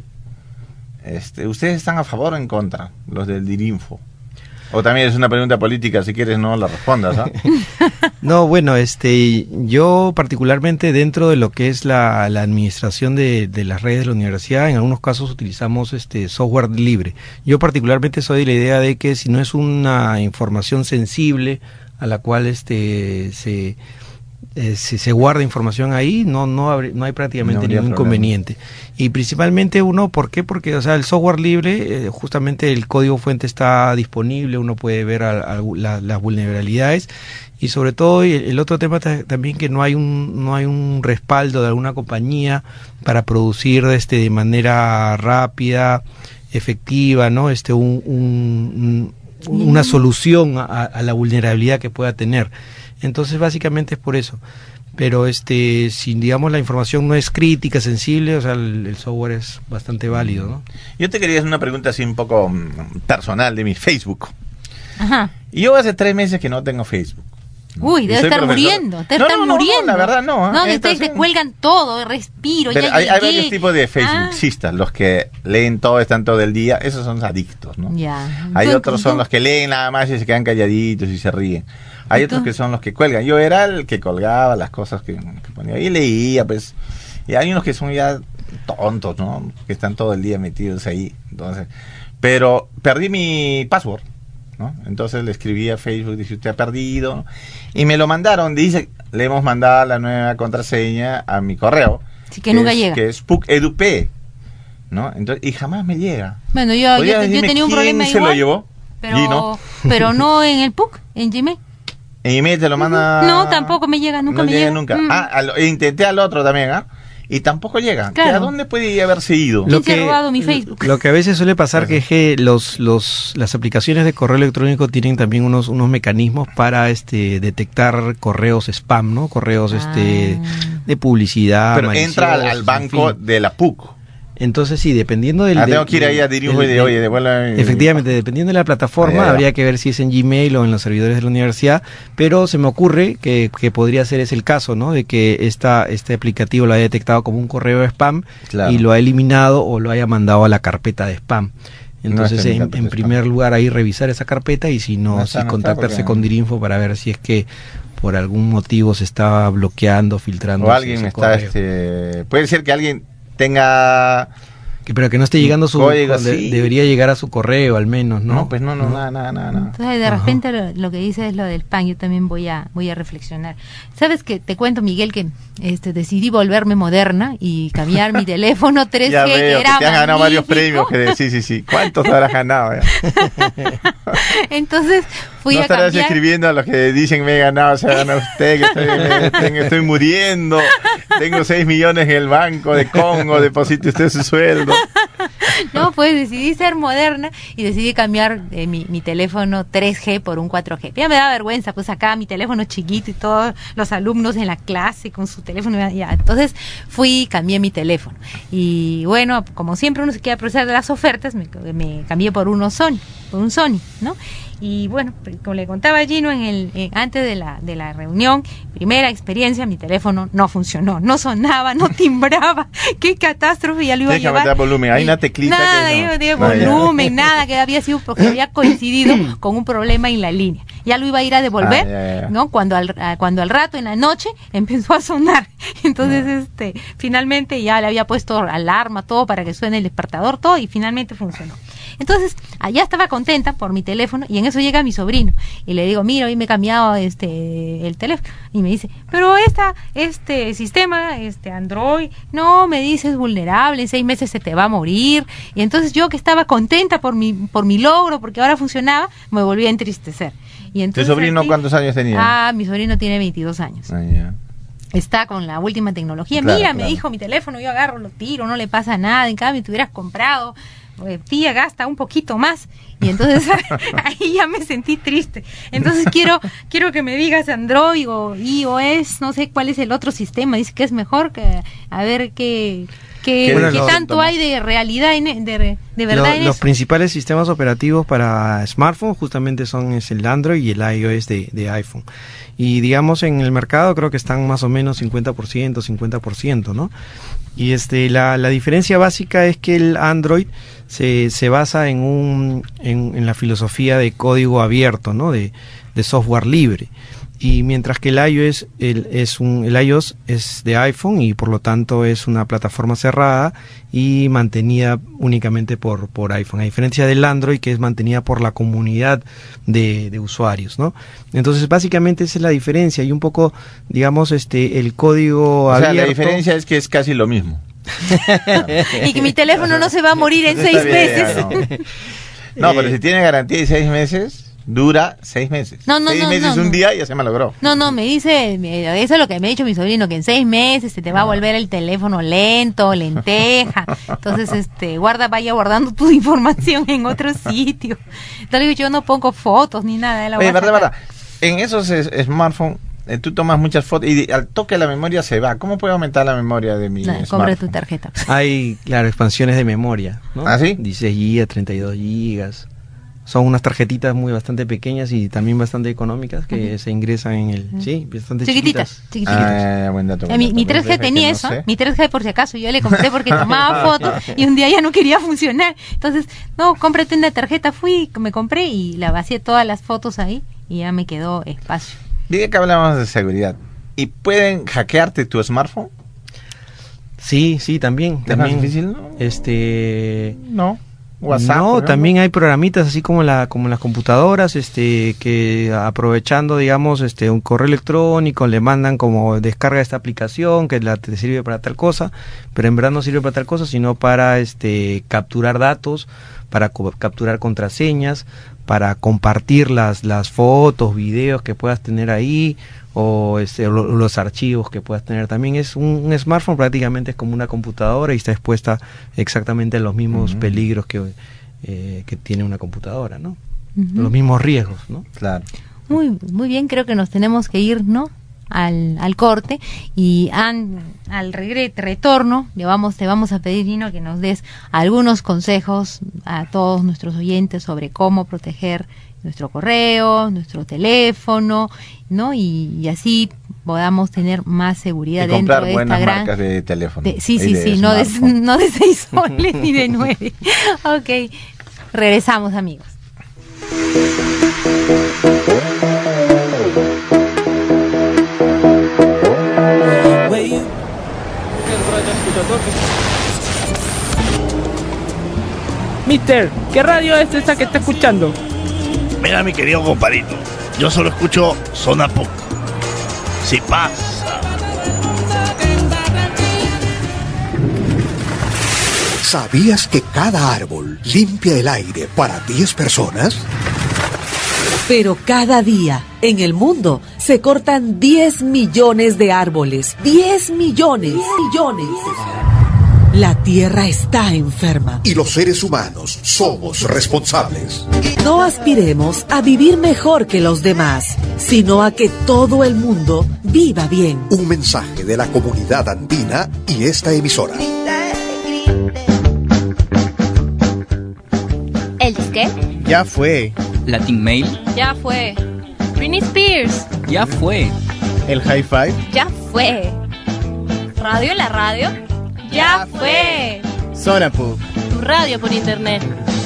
¿Ustedes están a favor o en contra, los del Dirinfo? O también es una pregunta política, si quieres no la respondas, ¿no? No, bueno, yo particularmente dentro de lo que es la administración de las redes de la universidad, en algunos casos utilizamos software libre. Yo particularmente soy de la idea de que si no es una información sensible a la cual si se guarda información ahí, no hay prácticamente ningún inconveniente. Y principalmente ¿por qué? Porque, o sea, el software libre, justamente el código fuente está disponible, uno puede ver las vulnerabilidades, y sobre todo el otro tema también, que no hay un respaldo de alguna compañía para producir de manera rápida, efectiva, ¿no? Una solución a la vulnerabilidad que pueda tener. Entonces básicamente es por eso. Pero si digamos la información no es crítica, sensible, o sea, el software es bastante válido, ¿no? Yo te quería hacer una pregunta así un poco personal de mi Facebook. Ajá. Yo hace 3 meses que no tengo Facebook, ¿no? Uy, debe estar muriendo. No, la verdad no. No, ustedes te cuelgan todo, respiro. Pero hay varios tipos de Facebookistas, los que leen todo, están todo el día, esos son adictos, ¿no? Ya. Hay otros son los que leen nada más y se quedan calladitos y se ríen. Hay otros que son los que cuelgan. Yo era el que colgaba las cosas que ponía y leía, pues. Y hay unos que son ya tontos, ¿no? Que están todo el día metidos ahí. Entonces, pero perdí mi password, ¿no? Entonces le escribí a Facebook, dice, usted ha perdido, y me lo mandaron, dice, le hemos mandado la nueva contraseña a mi correo. Sí, que nunca llega. Que es PUC-EDUP, ¿no? Entonces, y jamás me llega. Bueno, yo tenía un problema igual. ¿Quién se lo llevó? Pero no en el PUC, en Gmail. ¿En Gmail te lo manda? No, tampoco me llega, nunca me llega. Nunca. Intenté al otro también, y tampoco llega. Claro. ¿A dónde puede haberse ido? ¿Quién se ha robado mi Facebook? Lo que a veces suele pasar que es que las aplicaciones de correo electrónico tienen también unos mecanismos para detectar correos spam, ¿no? Correos de publicidad. Pero entra al banco de la PUC. Entonces sí, dependiendo del... tengo que ir ahí a Dirinfo y devuelve... Efectivamente, dependiendo de la plataforma, habría que ver si es en Gmail o en los servidores de la universidad, pero se me ocurre que podría ser ese el caso, ¿no? De que este aplicativo lo haya detectado como un correo de spam y lo ha eliminado o lo haya mandado a la carpeta de spam. Entonces, en primer lugar, ahí revisar esa carpeta y si no, contactarse con Dirinfo para ver si es que por algún motivo se está bloqueando, filtrando. O alguien está... puede ser que alguien tenga, pero que no esté llegando su código, debería llegar a su correo al menos, ¿no? No, pues no, nada. Entonces de repente lo que dice es lo del spam. Yo también voy a reflexionar. Sabes que te cuento, Miguel, que decidí volverme moderna y cambiar mi teléfono 3G. Ya veo, que era te han ganado varios premios. Sí. ¿Cuántos habrás ganado? Entonces fui a cambiar. No estarás escribiendo a los que dicen me he ganado, se gana usted, que estoy muriendo, tengo 6 millones en el banco de Congo, deposite usted su sueldo. No, pues decidí ser moderna y decidí cambiar mi teléfono 3G por un 4G. Ya me da vergüenza, pues acá mi teléfono chiquito y todos los alumnos en la clase con su teléfono. Ya. Entonces cambié mi teléfono. Y bueno, como siempre uno se quiere aprovechar de las ofertas, me cambié por un Sony, ¿no? Y bueno, como le contaba a Gino antes de la reunión, primera experiencia, mi teléfono no funcionó, no sonaba, no timbraba. Qué catástrofe, ya lo iba a llevar. Meter volumen, hay una teclita nada, que volumen, nada, que había sido porque había coincidido con un problema en la línea. Ya lo iba a ir a devolver, ¿no? Cuando al rato, en la noche, empezó a sonar. Entonces, finalmente ya le había puesto alarma, todo para que suene el despertador, todo, y finalmente funcionó. Entonces, allá estaba contenta por mi teléfono y en eso llega mi sobrino y le digo, mira, hoy me he cambiado el teléfono, y me dice, pero este sistema, Android, no, me dice, es vulnerable, en 6 meses se te va a morir. Y entonces yo, que estaba contenta por mi logro, porque ahora funcionaba, me volví a entristecer. Y entonces, ¿tu sobrino cuántos años tenía? Mi sobrino tiene 22 años. Está con la última tecnología. Claro. Me dijo, mi teléfono, yo agarro, lo tiro, no le pasa nada. En cambio, te hubieras comprado, tía, gasta un poquito más. Y entonces ahí ya me sentí triste. Entonces quiero que me digas Android o iOS, no sé cuál es el otro sistema. Dice que es mejor, que a ver qué tanto hay de realidad, de verdad. Los principales sistemas operativos para smartphones justamente es el Android y el iOS de iPhone. Y digamos, en el mercado creo que están más o menos 50%, ¿no? Y la diferencia básica es que el Android se basa en la filosofía de código abierto, ¿no? De software libre. Y mientras que el iOS es de iPhone y por lo tanto es una plataforma cerrada y mantenida únicamente por iPhone, a diferencia del Android, que es mantenida por la comunidad de usuarios, ¿no? Entonces básicamente esa es la diferencia y un poco, digamos, el código abierto. La diferencia es que es casi lo mismo. Y que mi teléfono no se va a morir en 6 meses. No, pero si tiene garantía de 6 meses... Dura 6 meses. 6 meses, un día, ya se malogró. No, me dice, eso es lo que me ha dicho mi sobrino, que en 6 meses se te va a volver el teléfono lento, lenteja. Entonces, vaya guardando tu información en otro sitio. Entonces, yo no pongo fotos ni nada. Verdad. En esos smartphones, tú tomas muchas fotos y al toque la memoria se va. ¿Cómo puedo aumentar la memoria de mi smartphone? Compre tu tarjeta. Hay, claro, expansiones de memoria, ¿no? ¿Ah, sí? 16 GB, 32 GB. Son unas tarjetitas bastante pequeñas y también bastante económicas que se ingresan en el... Sí, bastante chiquitas. Buen dato. Mi 3G tenía eso, mi 3G por si acaso, yo le compré porque tomaba fotos y un día ya no quería funcionar. Entonces, cómprate una tarjeta, me compré y la vacié todas las fotos ahí y ya me quedó espacio. Diga que hablamos de seguridad. ¿Y pueden hackearte tu smartphone? Sí, también. ¿Es más difícil, no? No. WhatsApp, no, también hay programitas así como las computadoras, que aprovechando, digamos, un correo electrónico, le mandan como descarga esta aplicación que te sirve para tal cosa, pero en verdad no sirve para tal cosa, sino para capturar datos, para capturar contraseñas, para compartir las fotos, videos que puedas tener ahí, o los archivos que puedas tener. También es un smartphone, prácticamente es como una computadora y está expuesta exactamente a los mismos peligros que tiene una computadora, ¿no? Los mismos riesgos, ¿no? Claro. Muy bien, creo que nos tenemos que ir, ¿no?, al corte, y al retorno te vamos a pedir, Gino, que nos des algunos consejos a todos nuestros oyentes sobre cómo proteger nuestro correo, nuestro teléfono, ¿no? Y así podamos tener más seguridad dentro de esta gran marcas de teléfono. Sí, no de 6 soles ni de 9. Ok, regresamos, amigos. Mister, ¿qué radio es esa que está escuchando? Mira, mi querido compadrito, yo solo escucho Zona PUC. Si pasa. ¿Sabías que cada árbol limpia el aire para 10 personas? Pero cada día en el mundo se cortan 10 millones de árboles. 10 millones. La Tierra está enferma. Y los seres humanos somos responsables. No aspiremos a vivir mejor que los demás, sino a que todo el mundo viva bien. Un mensaje de la comunidad andina y esta emisora. ¿El disque? Ya fue. Latin Mail. Ya fue. Britney Spears. Ya fue. El Hi-Fi. Ya fue. ¿Radio en la radio? Ya fue. Zona PUC. Tu radio por internet.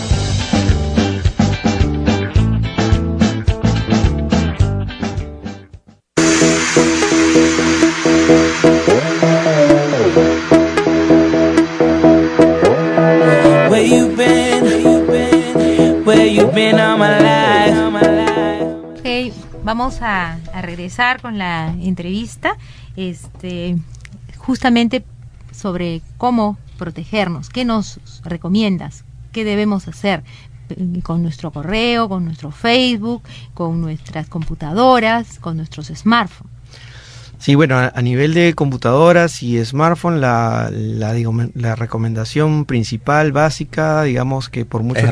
Where you been? Where you been all my life? Ok, vamos a regresar con la entrevista, justamente sobre cómo protegernos. ¿Qué nos recomiendas? ¿Qué debemos hacer con nuestro correo, con nuestro Facebook, con nuestras computadoras, con nuestros smartphones? Sí, bueno, a nivel de computadoras y smartphone, la recomendación principal, básica, digamos, que por mucho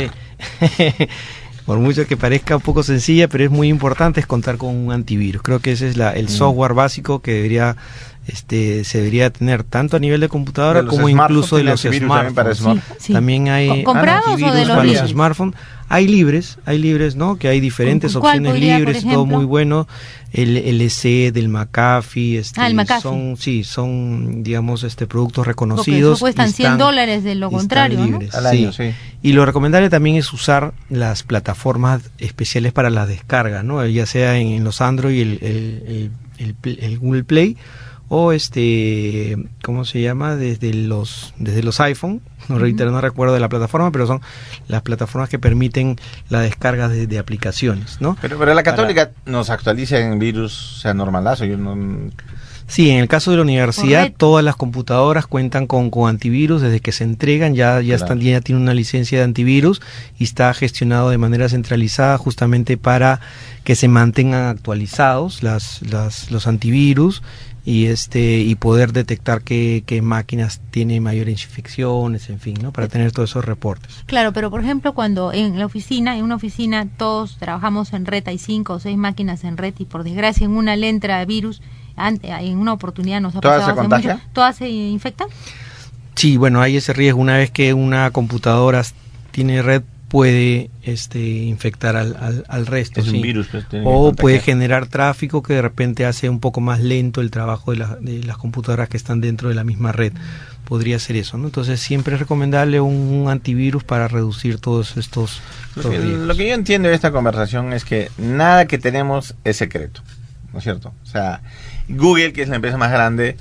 por mucho que parezca un poco sencilla, pero es muy importante, es contar con un antivirus. Creo que ese es el software básico que se debería tener tanto a nivel de computadora como incluso de los smartphones. Sí. También hay ¿comprados o de los para libres? los smartphones. Hay libres, ¿no? Que hay diferentes opciones podría, libres, todo muy bueno. El LC del McAfee, el McAfee. son digamos productos reconocidos. Porque eso cuestan $100 de lo contrario, libres, ¿no? Al año, sí. Y lo recomendable también es usar las plataformas especiales para la descarga, ¿no? Ya sea en los Android, el Google Play, o ¿cómo se llama? Desde los iPhone, no recuerdo de la plataforma, pero son las plataformas que permiten la descarga de aplicaciones, ¿no? Pero la Católica nos actualiza en virus, o sea, normalazo. Sí, en el caso de la universidad, Correcto. todas las computadoras cuentan con antivirus desde que se entregan, ya tienen una licencia de antivirus y está gestionado de manera centralizada justamente para que se mantengan actualizados los antivirus y poder detectar qué máquinas tienen mayores infecciones, en fin, ¿no? Para tener todos esos reportes. Claro, pero por ejemplo, cuando en una oficina todos trabajamos en red, hay 5 o 6 máquinas en red y por desgracia en una le entra virus, en una oportunidad nos ha ¿Todas pasado se contagian? ¿Todas se infectan? Sí, bueno, hay ese riesgo. Una vez que una computadora tiene red, puede infectar al resto. Es sí. un virus, pues, o puede generar tráfico que de repente hace un poco más lento el trabajo de las computadoras que están dentro de la misma red. Podría ser eso, ¿no? Entonces siempre es recomendable un antivirus para reducir todos estos riesgos. Lo que yo entiendo de esta conversación es que nada que tenemos es secreto, ¿no es cierto? O sea, Google, que es la empresa más grande,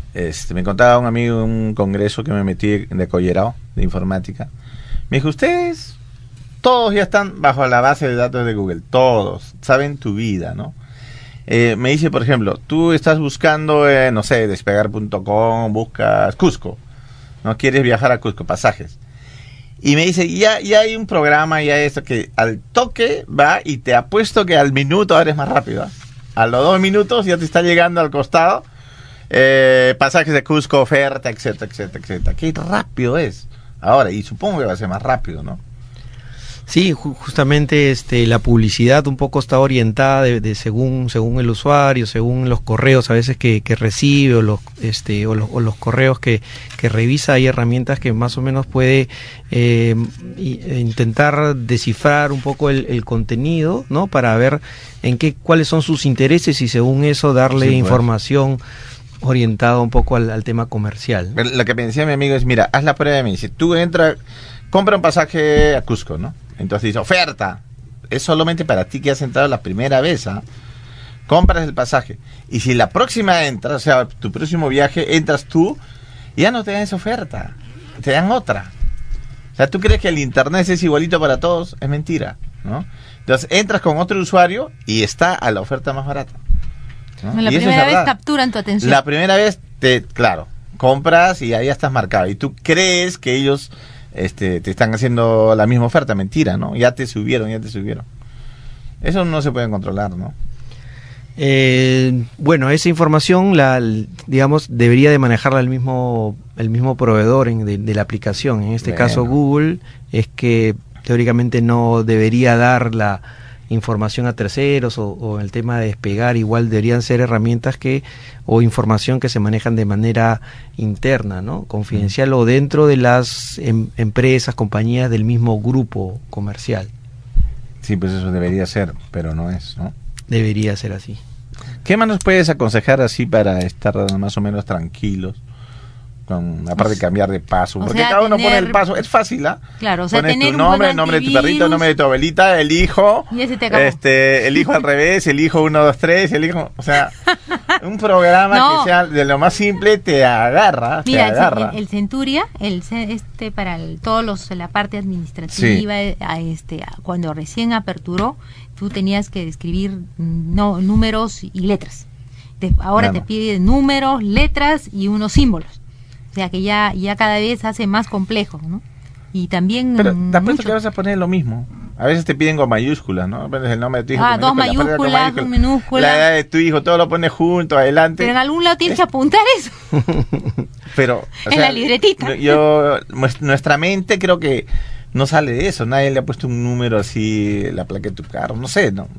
Me contaba un amigo en un congreso que me metí de Collerao, de informática. Me dijo, ustedes, todos ya están bajo la base de datos de Google, todos, saben tu vida, ¿no? Me dice, por ejemplo, tú estás buscando, no sé, despegar.com, buscas Cusco, ¿no? Quieres viajar a Cusco, pasajes. Y me dice, ya hay un programa, ya esto, que al toque va y te apuesto que al minuto ahora es más rápido, ¿eh? A los 2 minutos ya te está llegando al costado pasajes de Cusco, oferta, etcétera, etcétera, etcétera. Qué rápido es ahora, y supongo que va a ser más rápido, ¿no? Sí, justamente la publicidad un poco está orientada de según el usuario, según los correos a veces que recibe o los correos que revisa. Hay herramientas que más o menos puede intentar descifrar un poco el contenido, ¿no? Para ver cuáles son sus intereses y según eso darle información orientada un poco al tema comercial. Lo que me decía mi amigo es, mira, haz la prueba de mí. Si tú compra un pasaje a Cusco, ¿no? Entonces dice, oferta. Es solamente para ti que has entrado la primera vez, ¿ah? Compras el pasaje. Y si la próxima entras, o sea, tu próximo viaje, entras tú, ya no te dan esa oferta. Te dan otra. O sea, tú crees que el internet es igualito para todos. Es mentira, ¿no? Entonces entras con otro usuario y está a la oferta más barata, ¿no? La primera vez capturan tu atención. La primera vez, claro, compras y ahí ya estás marcado. Y tú crees que ellos te están haciendo la misma oferta. Mentira, ¿no? Ya te subieron. Eso no se puede controlar, ¿no? Bueno, esa información, digamos, debería de manejarla el mismo proveedor de la aplicación. En este caso, Google, es que teóricamente no debería dar la información a terceros o en el tema de despegar. Igual deberían ser herramientas o información que se manejan de manera interna, ¿no? Confidencial o dentro de las empresas, compañías del mismo grupo comercial. Sí, pues eso debería ser, pero no es, ¿no? Debería ser así. ¿Qué más nos puedes aconsejar así para estar más o menos tranquilos? Aparte de cambiar de paso, porque cada uno pone el paso, es fácil, ¿ah? Claro, o sea, pones tener tu nombre, nombre de tu perrito, nombre de tu abuelita, el hijo, y ese te acabó. El hijo al revés, el hijo 1, 2, 3, el hijo, o sea, un programa que sea de lo más simple te agarra. Mira, te agarra. El Centuria, para la parte administrativa, sí. Cuando recién aperturó, tú tenías que escribir números y letras. Ahora te pide números, letras y unos símbolos. O sea que ya cada vez hace más complejo, ¿no? Y también... Pero te apuesto que vas a poner lo mismo. A veces te piden con mayúsculas, ¿no? Pones el nombre de tu hijo. 2 mayúsculas, 1 minúscula. La edad de tu hijo, todo lo pones junto, adelante. Pero en algún lado tienes que apuntar eso. Pero... en la libretita. Nuestra mente creo que no sale de eso. Nadie le ha puesto un número así, la placa de tu carro, no sé, ¿no?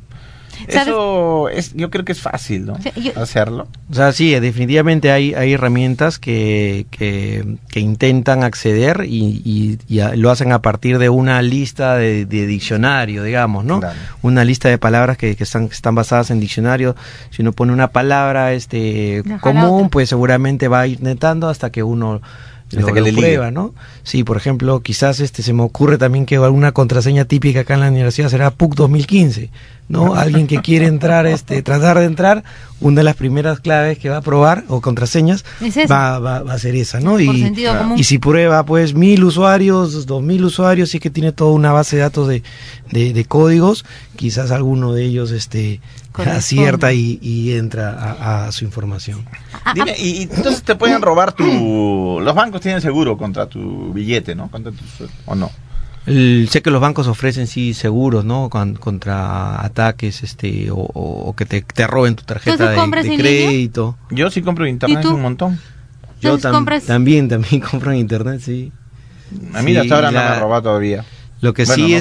Eso yo creo que es fácil, ¿no? Hacerlo. O sea, sí, definitivamente hay herramientas que intentan acceder y lo hacen a partir de una lista de diccionario, digamos, ¿no? Claro. Una lista de palabras que están basadas en diccionario. Si uno pone una palabra común, pues seguramente va intentando hasta que uno lo prueba, ¿no? Sí, por ejemplo, quizás se me ocurre también que alguna contraseña típica acá en la universidad será PUC 2015, ¿no? Alguien que quiere entrar, tratar de entrar, una de las primeras claves que va a probar, o contraseñas, va a ser esa, ¿no? Y si prueba, pues, 1000 usuarios, 2000 usuarios, sí que tiene toda una base de datos de códigos, quizás alguno de ellos, acierta y entra a su información. Dime, y entonces te pueden robar los bancos tienen seguro contra tu billete, ¿no? ¿O no? Sé que los bancos ofrecen sí seguros, ¿no? Contra ataques, o que te roben tu tarjeta de crédito. Yo sí compro en internet un montón. Yo también compro en internet, sí. A mí hasta ahora no me ha robado todavía. Lo que sí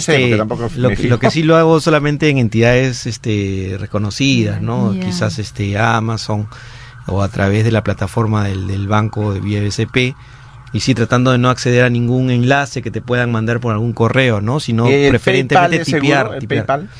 lo que sí lo hago solamente en entidades reconocidas, ¿no? Yeah. Quizás Amazon o a través de la plataforma del banco de vía BCP, y sí tratando de no acceder a ningún enlace que te puedan mandar por algún correo, ¿no? Sino preferentemente tipear. ¿El PayPal?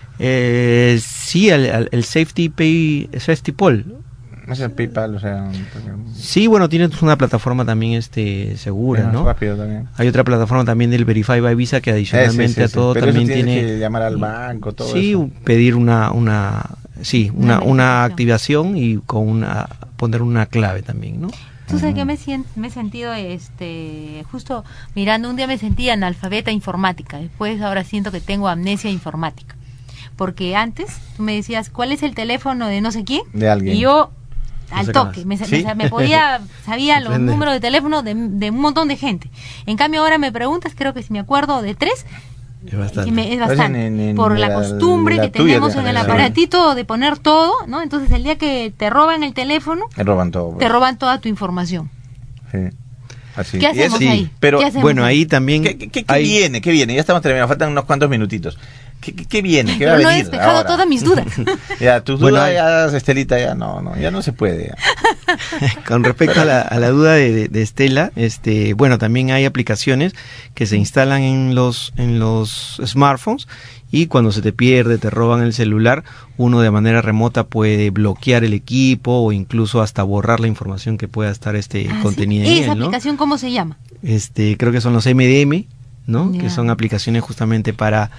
Sí, el Safety Poll. Es el PayPal, o sea... Sí, bueno, tienes una plataforma también segura, ¿no? Rápido también. Hay otra plataforma también del Verify by Visa que adicionalmente a todo pero también eso tiene que llamar al banco, todo sí, eso. Pedir Sí, una activación y con poner una clave también, ¿no? Tú sabes que me he sentido, justo mirando, un día me sentí analfabeta informática, después ahora siento que tengo amnesia informática, porque antes tú me decías, ¿cuál es el teléfono de no sé quién? De alguien. Y yo, al sé toque, sabía los números de teléfono de un montón de gente. En cambio ahora me preguntas, creo que si me acuerdo de 3, es bastante. Es bastante. Por la costumbre que tenemos en el aparatito de poner todo, ¿no? Entonces el día que te roban el teléfono, te roban toda tu información. Sí. Así. ¿Qué hacemos ahí? Pero bueno, ahí también ¿Qué viene? Ya estamos terminando, faltan unos cuantos minutitos. ¿Qué viene? ¿Qué va a venir? No he despejado ahora? Todas mis dudas. Ya, tus dudas, ya, Estelita, ya no se puede. Ya. Con respecto a la duda de Estela, bueno, también hay aplicaciones que se instalan en los smartphones y cuando se te pierde, te roban el celular, uno de manera remota puede bloquear el equipo o incluso hasta borrar la información que pueda estar contenida en él, ¿Esa ¿no? aplicación cómo se llama? Creo que son los MDM, ¿no? Ya. Que son aplicaciones justamente para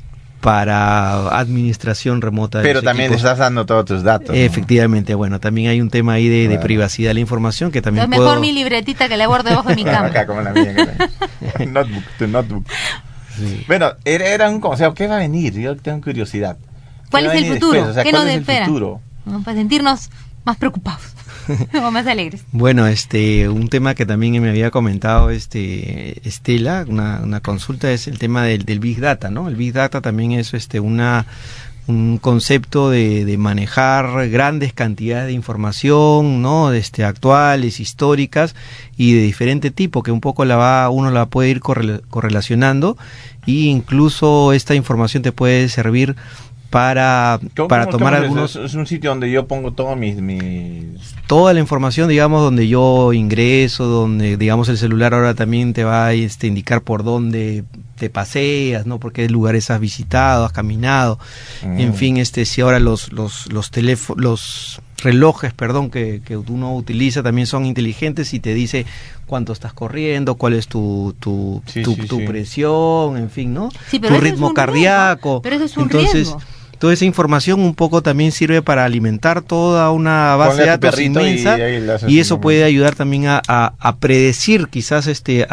administración remota de Pero también equipos. le estás dando todos tus datos, ¿no? Efectivamente, bueno, también hay un tema ahí de privacidad de la información que también Entonces, mejor mi libretita que la guardo debajo de mi cama. Acá, como la mía. Tu notebook. Sí. Bueno, era un consejo. ¿Qué va a venir? Yo tengo curiosidad. ¿Cuál es el futuro? Después? O sea, ¿Qué ¿cuál nos es el espera? futuro? Para sentirnos más preocupados o más alegres. Bueno, un tema que también me había comentado Estela, una consulta, es el tema del Big Data, ¿no? El Big Data también es un concepto de manejar grandes cantidades de información, ¿no? Actuales, históricas y de diferente tipo, que un poco uno la puede ir correlacionando, e incluso esta información te puede servir para tomar algunos... Es un sitio donde yo pongo todo toda la información, digamos, donde yo ingreso, donde, digamos, el celular ahora también te va a indicar por dónde te paseas, ¿no? Por qué lugares has visitado, has caminado, en fin, si ahora los relojes, que uno utiliza también son inteligentes y te dice cuánto estás corriendo, cuál es tu presión, en fin, ¿no? Sí, pero tu ritmo cardíaco. Pero eso es un riesgo. Toda esa información un poco también sirve para alimentar toda una base de datos inmensa y eso puede ayudar también a predecir quizás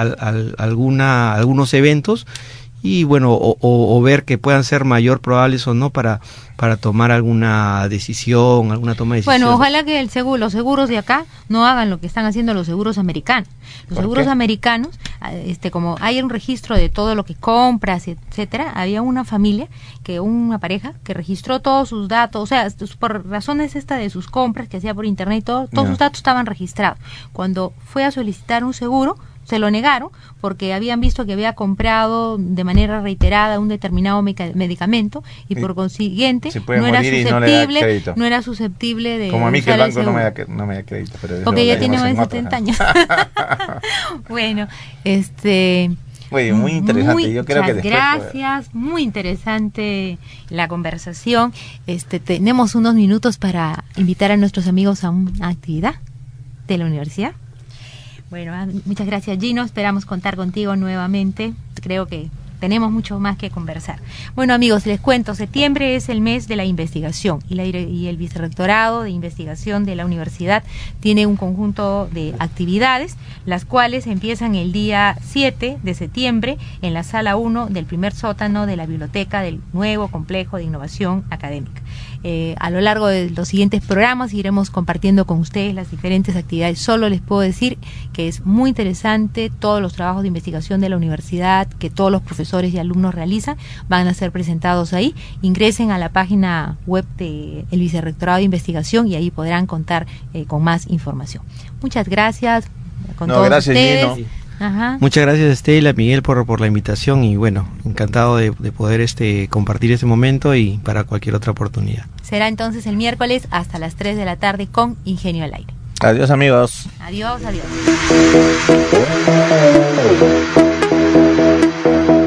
algunos eventos y bueno, o ver que puedan ser mayor probables o no para tomar alguna decisión, alguna toma de decisión. Bueno, ojalá que los seguros de acá no hagan lo que están haciendo los seguros americanos. Los seguros americanos, como hay un registro de todo lo que compras, etcétera, había una pareja que registró todos sus datos, o sea, por razones de sus compras que hacía por internet y todos sus datos estaban registrados. Cuando fue a solicitar un seguro, se lo negaron porque habían visto que había comprado de manera reiterada un determinado medicamento y por consiguiente no era susceptible de como a mí que el banco no me da crédito, pero porque ya tiene más de 70 años. Bueno, Oye, muy interesante. Yo creo que después, gracias, muy interesante la conversación. Tenemos unos minutos para invitar a nuestros amigos a una actividad de la universidad. Bueno, muchas gracias, Gino. Esperamos contar contigo nuevamente. Creo que tenemos mucho más que conversar. Bueno, amigos, les cuento, septiembre es el mes de la investigación y el Vicerrectorado de Investigación de la Universidad tiene un conjunto de actividades, las cuales empiezan el día 7 de septiembre en la sala 1 del primer sótano de la biblioteca del nuevo complejo de innovación académica. A lo largo de los siguientes programas iremos compartiendo con ustedes las diferentes actividades. Solo les puedo decir que es muy interesante todos los trabajos de investigación de la universidad que todos los profesores y alumnos realizan, van a ser presentados ahí. Ingresen a la página web del Vicerrectorado de Investigación y ahí podrán contar con más información. Muchas gracias con todos gracias, ustedes. Gino. Ajá. Muchas gracias, Estela, Miguel, por la invitación y bueno, encantado de poder compartir este momento y para cualquier otra oportunidad. Será entonces el miércoles hasta las 3 de la tarde con Ingenio al Aire. Adiós, amigos. Adiós.